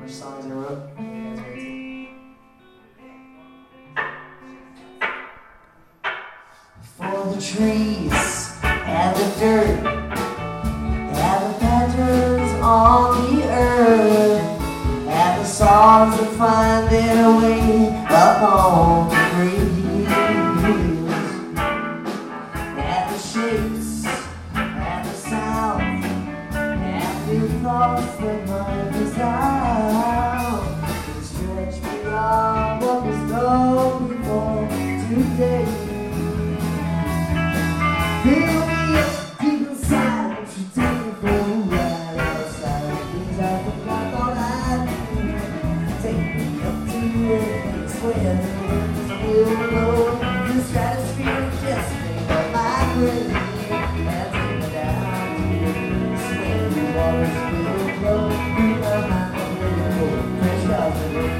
much songs I wrote. What are you guys ready to? For the trees and the dirt and the patterns on the earth and the songs that find their way up on the breeze and the shapes and the sounds and the thoughts that might resound stretch beyond what was known before today. Feel me up deep inside, won't you take me for a ride outside the things I forgot all I do. Take me up to a place where the winds will blow. The stratosphere just made up my brain and take me down to a place where the waters will flow. Through my mind, I'm ready for fresh clouds of rain.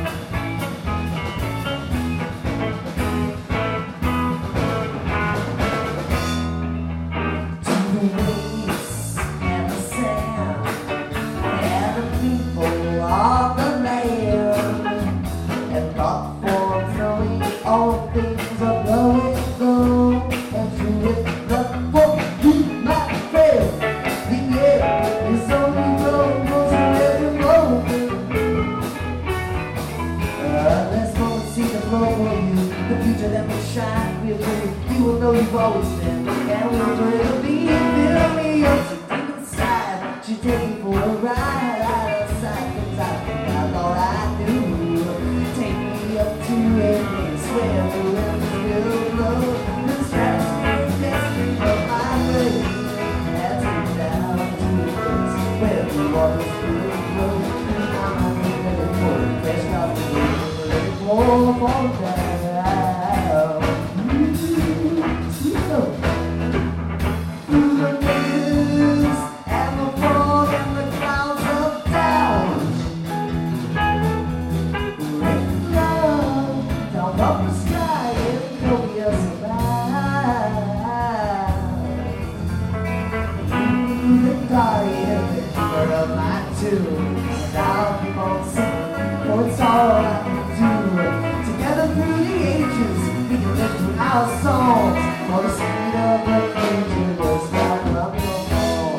And the sand and the people on the land and thought forms knowing all things are blowing low and through it the book you might fail. The air is only blowing for every moment. Let's go and see the flow for you, the future that will shine real pretty. You will know you've always been and we'll never be. Fill me up so deep inside, you take me for a ride outside the top. That's all I do. Take me up to a place where the winds will blow. The stratosphere just bring up my brain and take me down to a place where the waters will flow. I'm ready for the fresh clouds of rain, ready for down. Sweet love. Through the news and the fog and the clouds of doubt, rain love down from the sky and copious about. Through the guardian whisper of my tune, and I'll keep on singing, for it's all I can do. Together through the ages, we can lift our songs for the speed of the angel was down from your fall.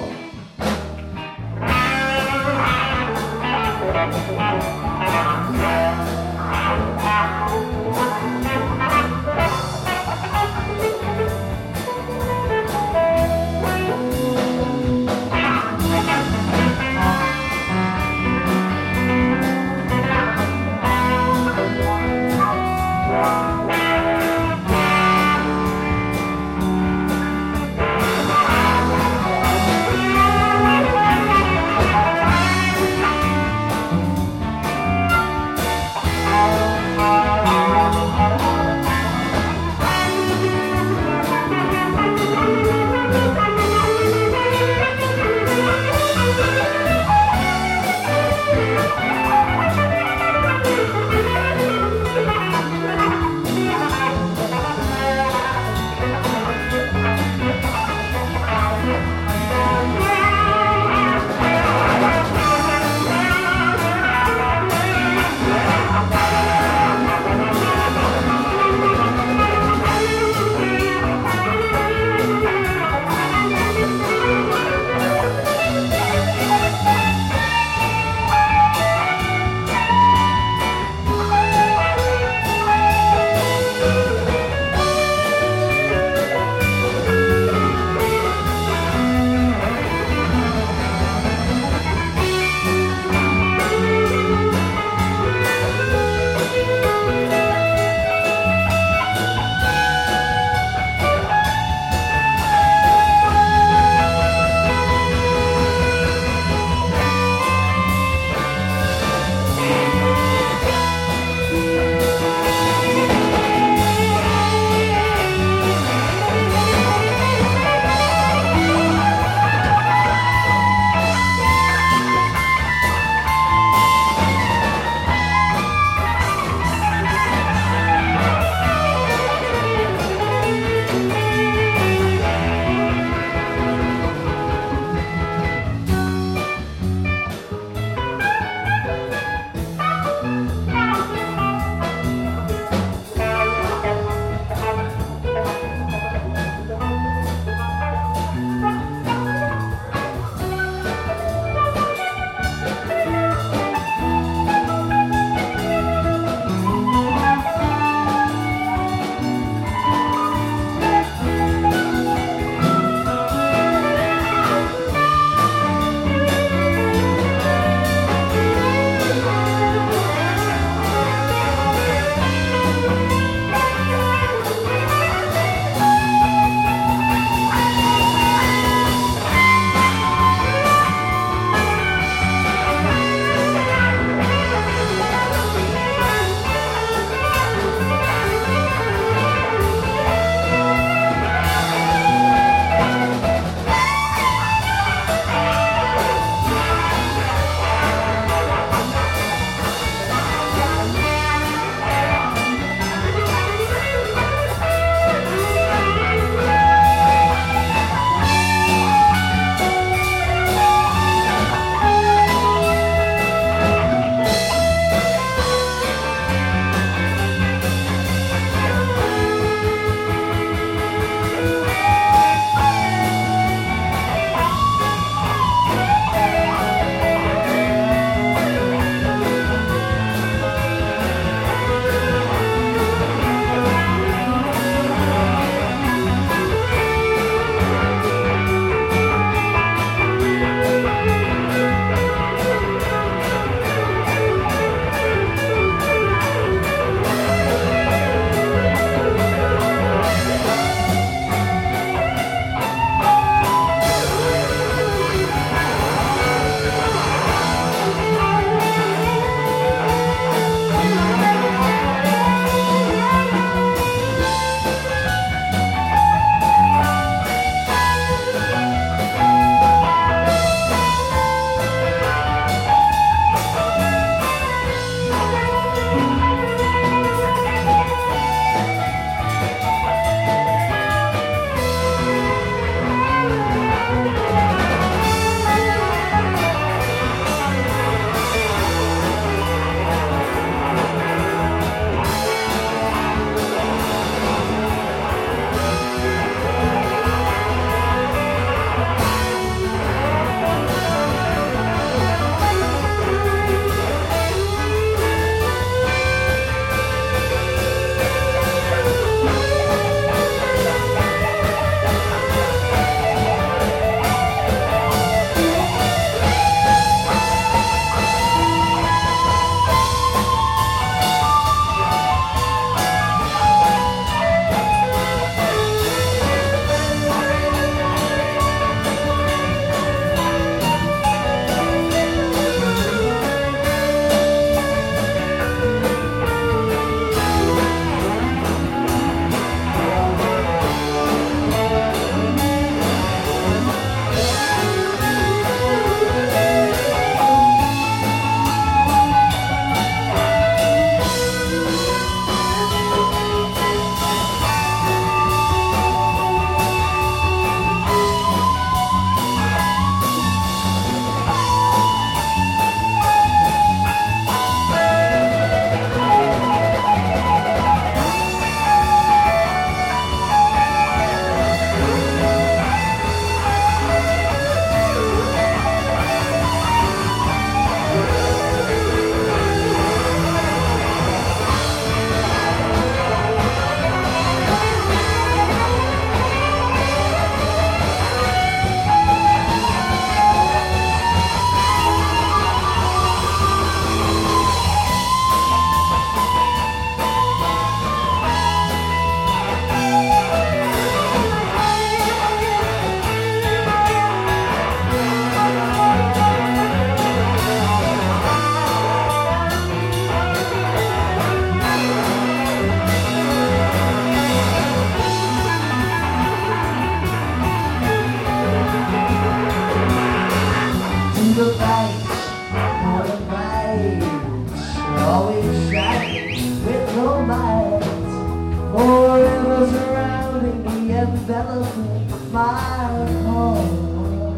enveloping my home.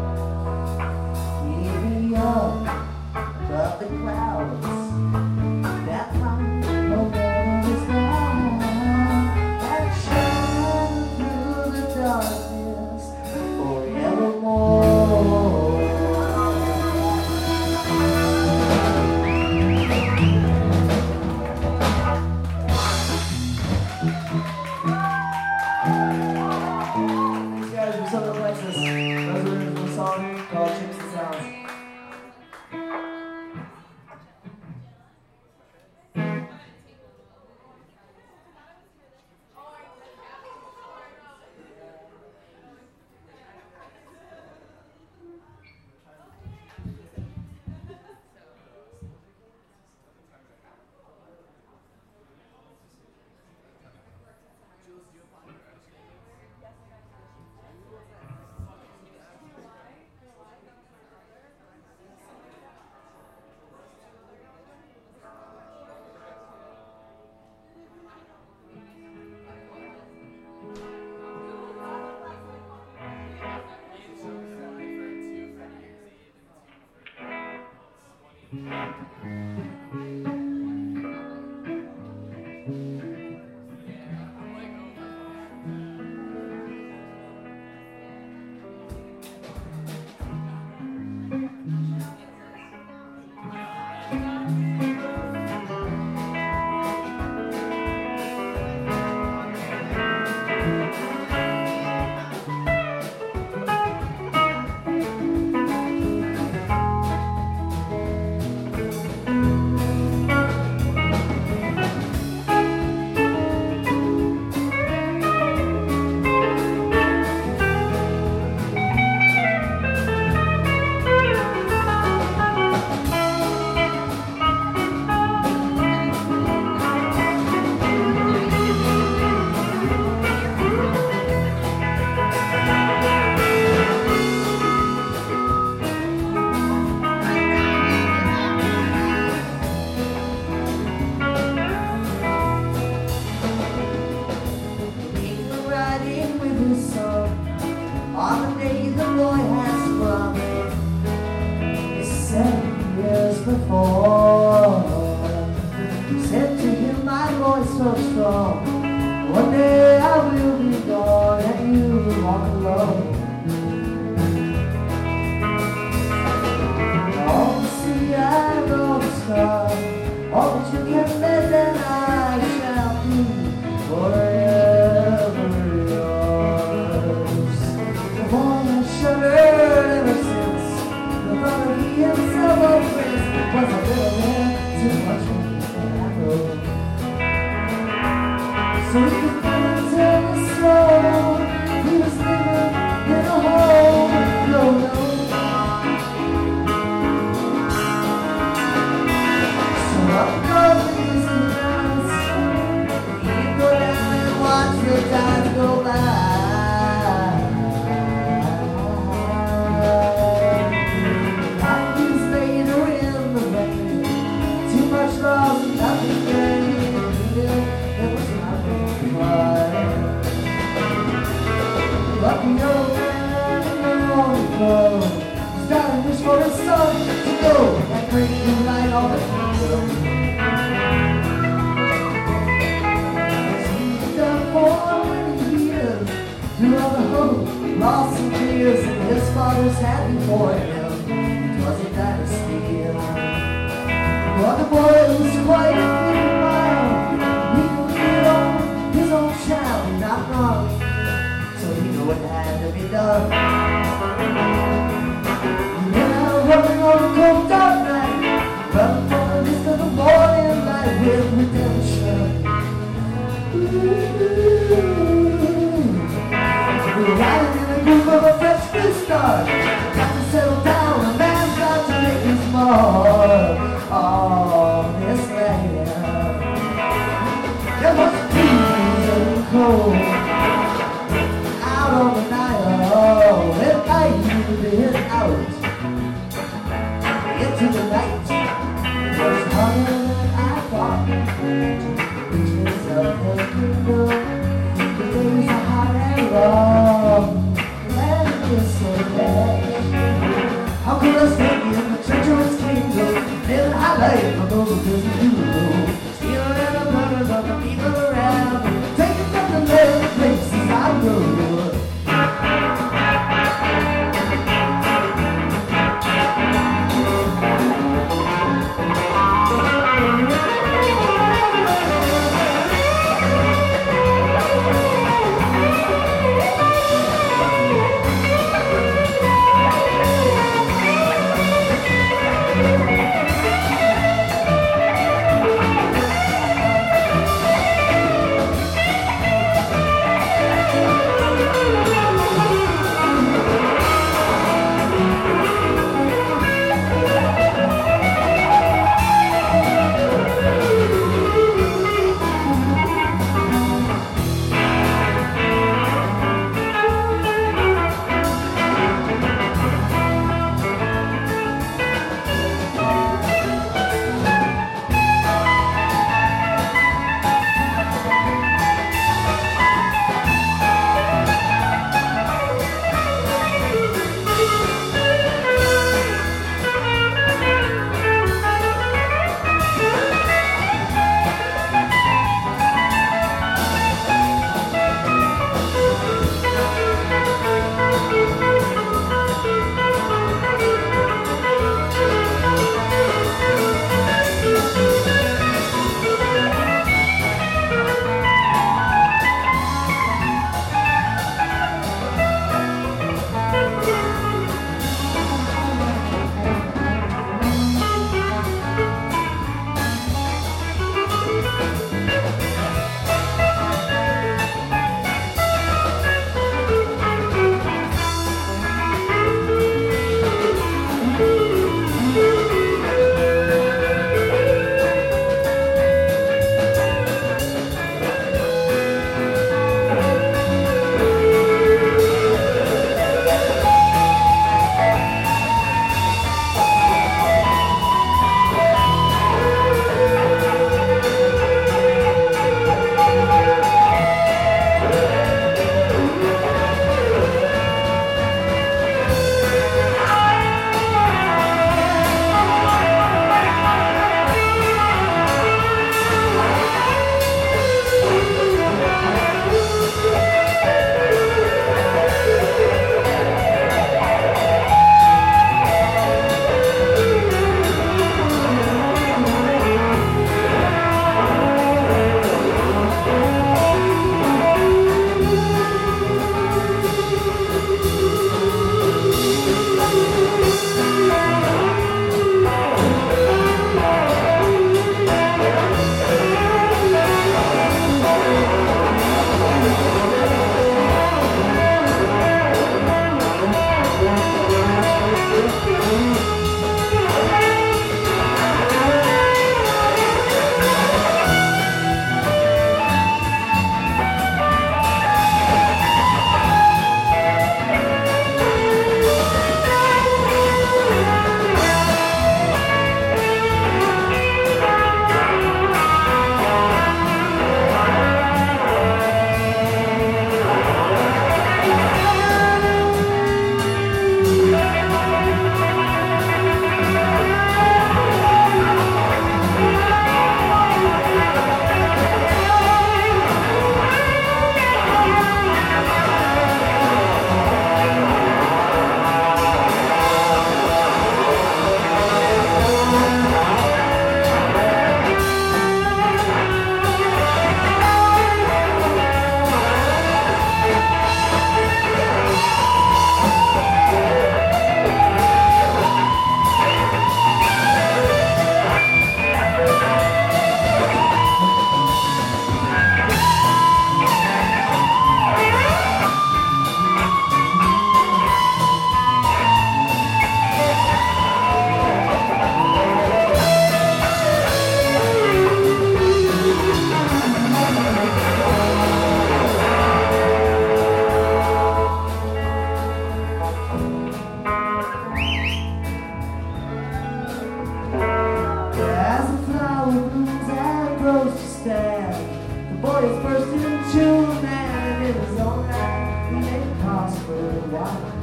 Keep me up above the clouds that my home is down, and shine through the darkness forevermore. On the day the boy has sprung, 7 years before, said to him, my boy so strong, one day I will be gone and you walk alone. On the sea I know the star, all that you can let then I shall be forever yours. The boy has shuddered ever since the thought of he himself a prince was a little man too much for me to know. So he could never tell the soul he was living in a home, no. Up goes the easy nights, you go down and watch your time go by. Like years later in the rain, too much loss and nothing gained. It was nothing to cry. Lucky old man on the floor, he's got to wish for his son to go and bring him light on the hill. Through all the hope, loss and tears that his fathers had before him, it was a dynasty. But the boy was quite a little while, he could get on his own child, not wrong, so he knew what had to be done. Now running on a cold dark night, running from the mist of the morning light with redemption. We're riding in the groove of a fresh new start. Got to settle down, a man's got to make his mark on this land. There was peace and cold out on the night. life for those who doesn't do know. Stealing the brothers of the people around, taking from the little places I know.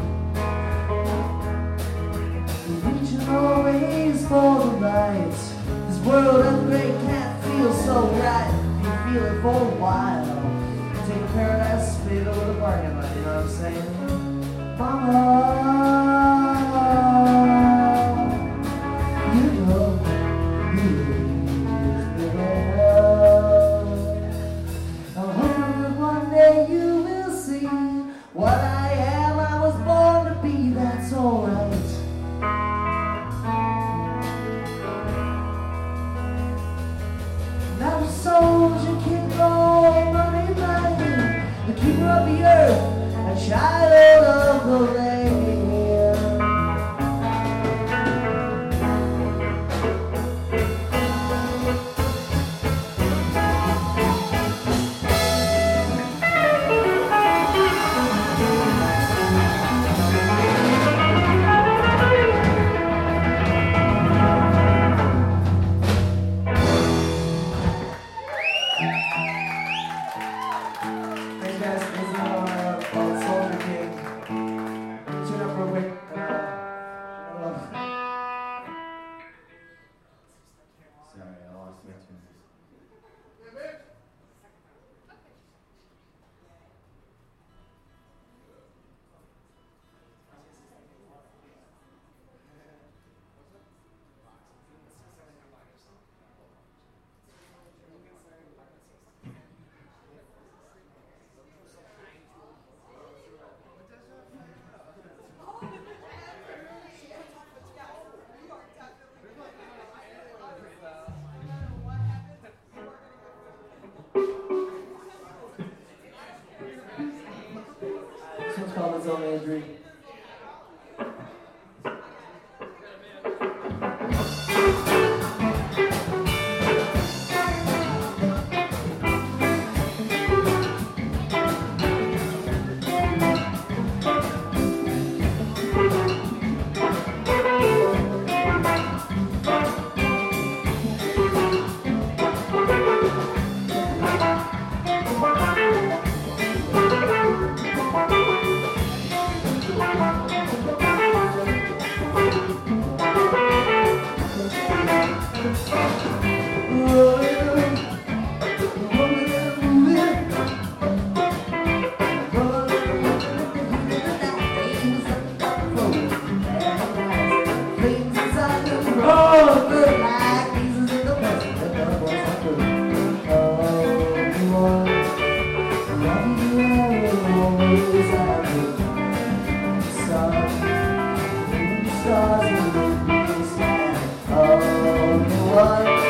for the lights. world upgrade can't feel so right. You feel it for a while. Take a paradise, spit over the parking lot, you know what I'm saying? Mama, you know you is better. I hope that one day you will see what I am. I was born to be, that's alright. Now the soldier kid, all money blind, the keeper of the earth, a child of the land. This one's called Its Own Injury. Stars in the sky, oh,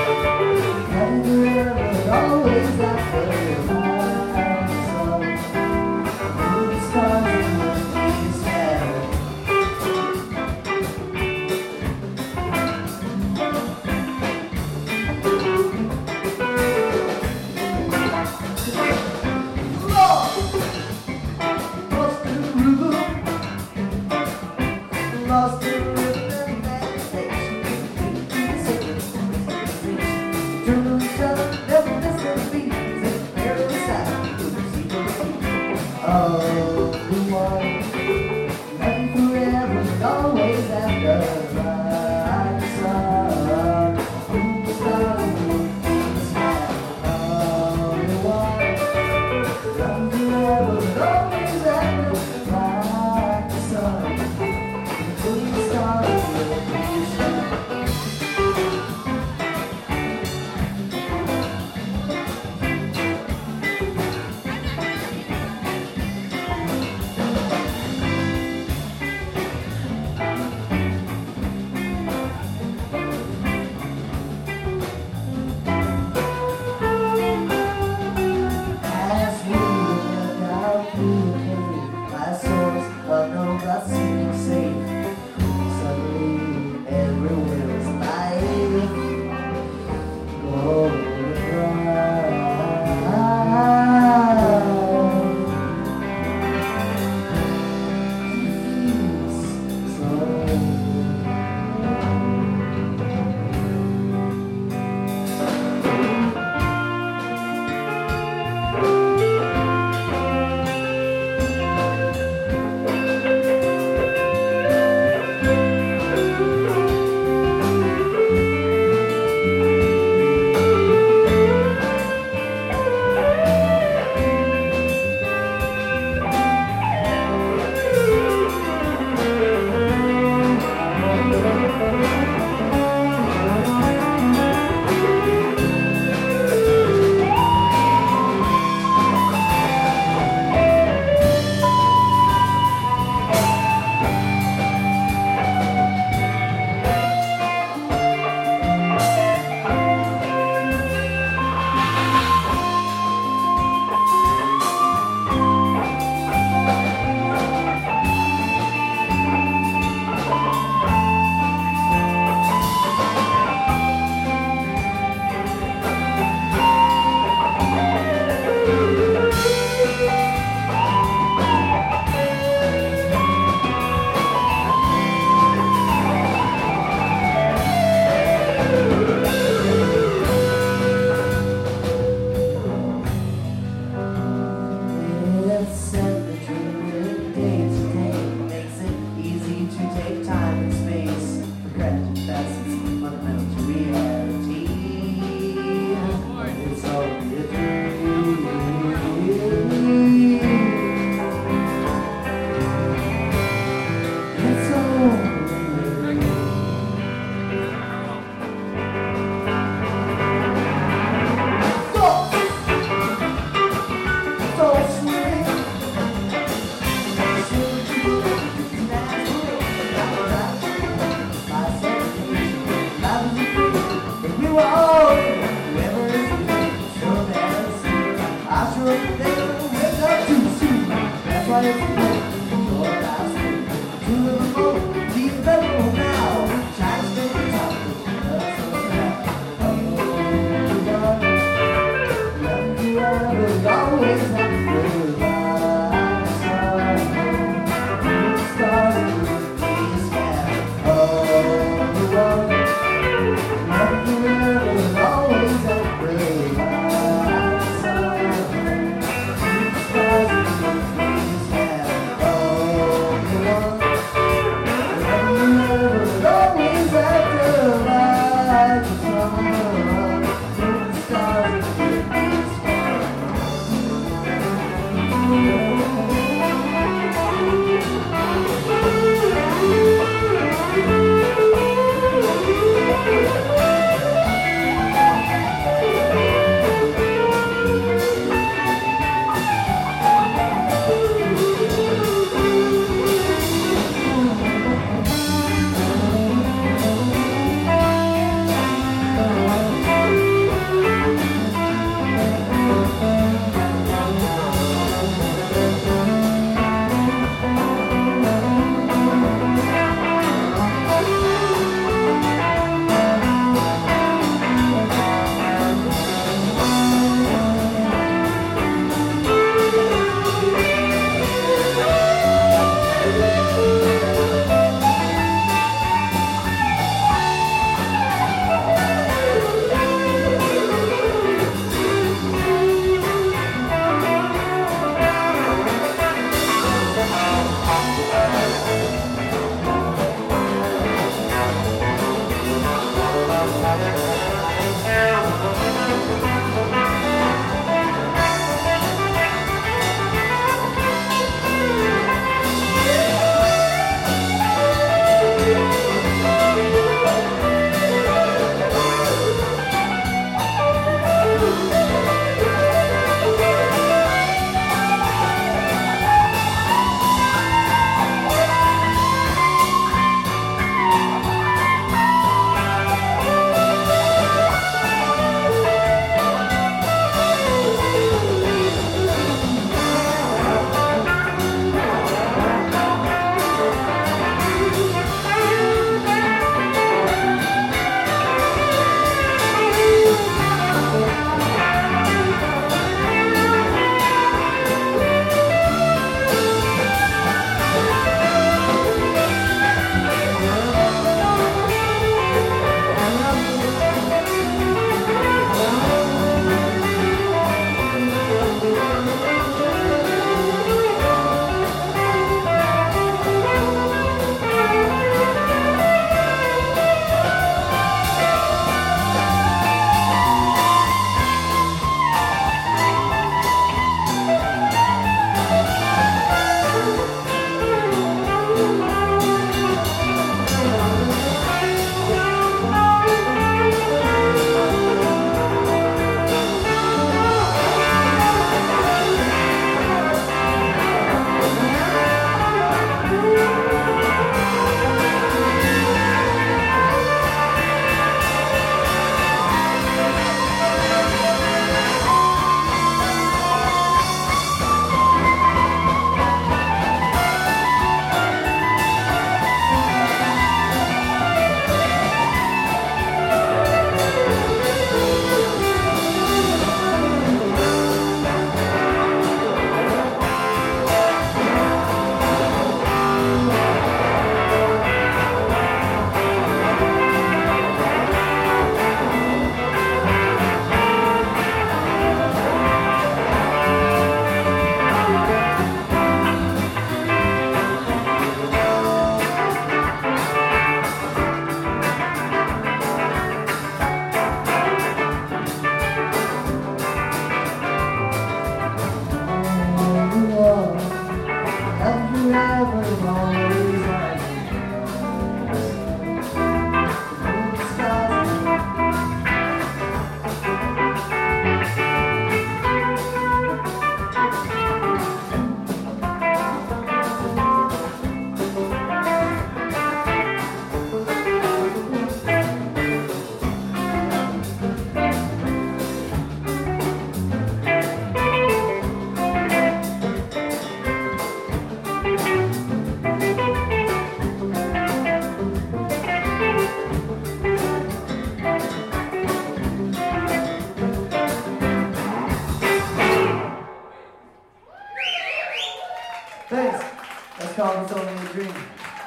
Thanks. That's called It's Only a Dream.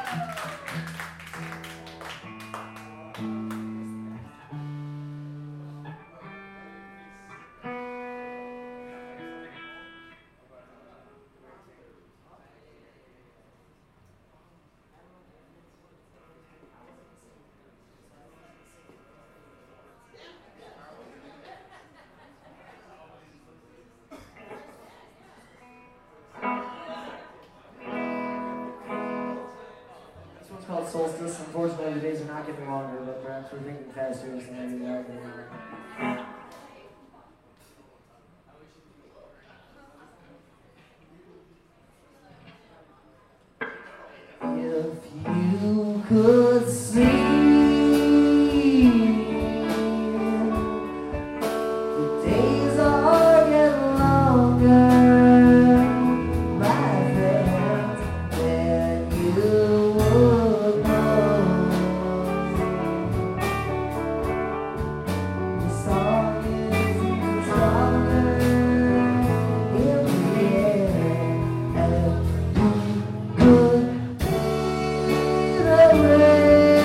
It's called Solstice. Unfortunately, the days are not getting longer, but perhaps we're thinking faster than they are. If you could see the days are getting longer, my friend, then you would know the song is even stronger in the air, and you could be the rain.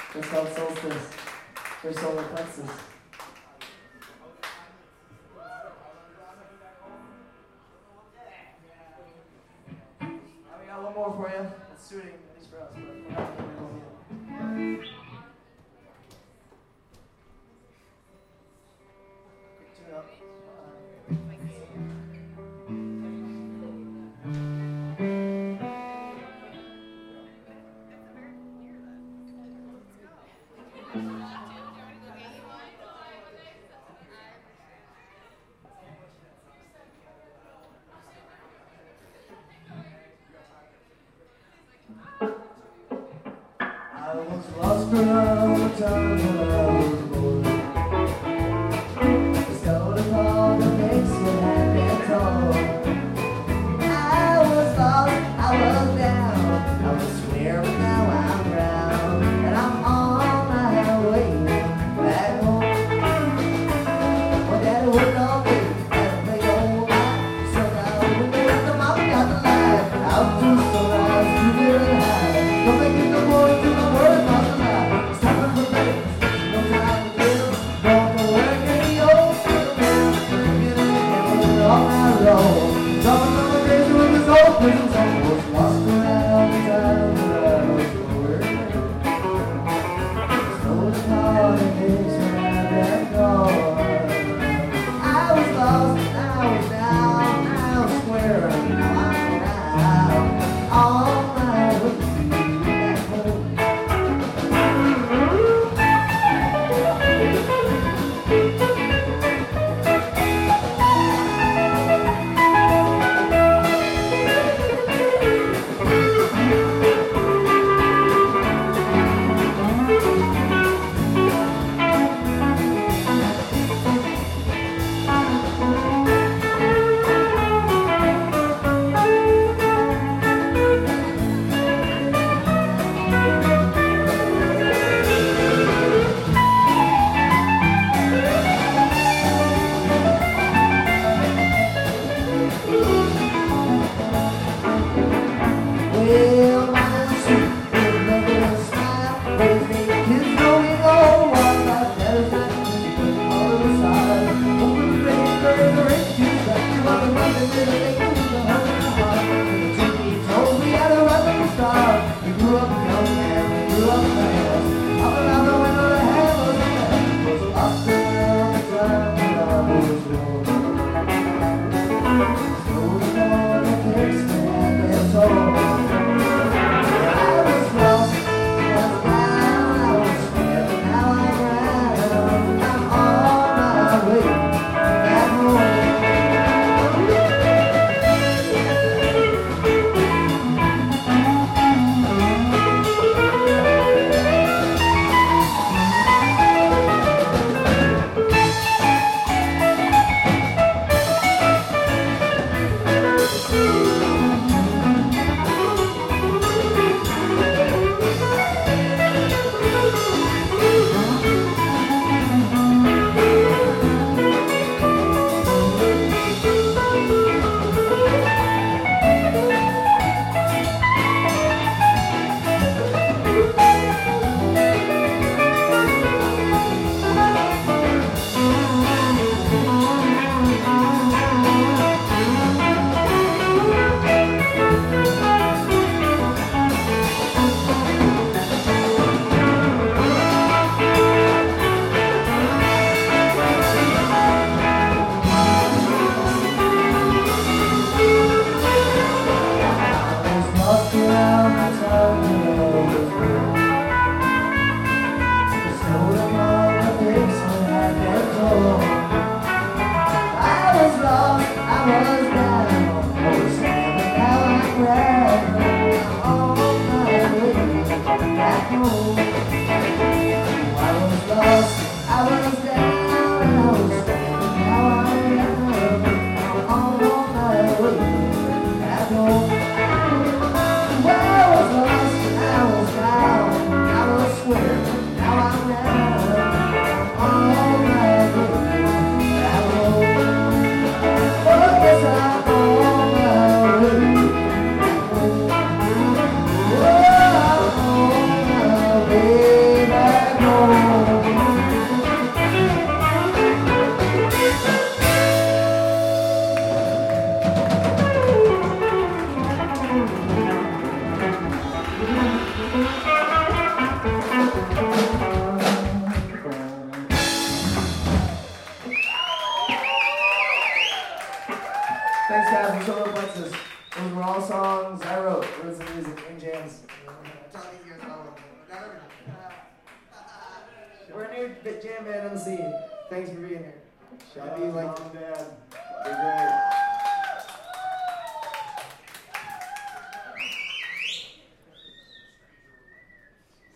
It's called Solstice for solar plexus. We got one more for you. It's suiting, at least for us, but we're not doing it all yet. Quick tune up. I was lost around the town when I was born. Discovered all the things that had been told. I was lost, I was down. I was swear, but now I'm round. And I'm on my way back home. My daddy worked all day, had a big old life. So now when they left the mom got the light. Out to sunrise, to very high. Don't make it no more to the word about the life. It's time for things, no time to live. Going to work in the old school now. Getting together all night long. Talking on the days when this old prison song was lost around the time when I was born. Stole the car and things when I got gone. I was lost and I was down. Now I'm square and now I'm around. On my way back home. Well, mine is sweet, with a lovely smile. Raising kids going on, one life that is not easy, but all of the side. Open the rain, birds are in kids, like you want to run the little lake with a heart in the heart. The TV told me how to run the star. We grew up young and we grew up fast. Up around the window, the hand was in the was lost around the time when I was born. So the Lord takes me and it's all. Thanks, guys, for Solar Plexus. Those were all songs I wrote. Wrote some music and jams. We're a new jam band on the scene. Thanks for being here. Shout out to Mom and Dad. They're great.